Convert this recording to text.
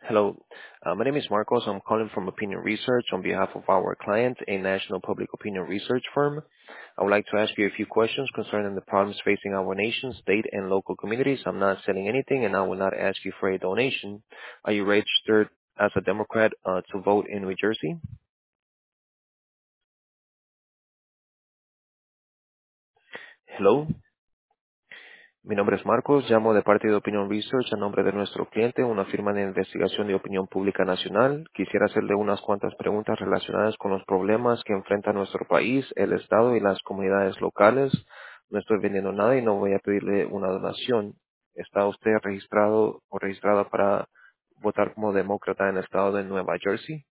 Hello. My name is Marcos. I'm calling from Opinion Research on behalf of our client, a national public opinion research firm. I would like to ask you a few questions concerning the problems facing our nation, state, and local communities. I'm not selling anything, and I will not ask you for a donation. Are you registered as a Democrat to vote in New Jersey? Hello. Mi nombre es Marcos, llamo de parte de Opinion Research a nombre de nuestro cliente, una firma de investigación de opinión pública nacional. Quisiera hacerle unas cuantas preguntas relacionadas con los problemas que enfrenta nuestro país, el Estado y las comunidades locales. No estoy vendiendo nada y no voy a pedirle una donación. ¿Está usted registrado o registrada para votar como demócrata en el estado de Nueva Jersey?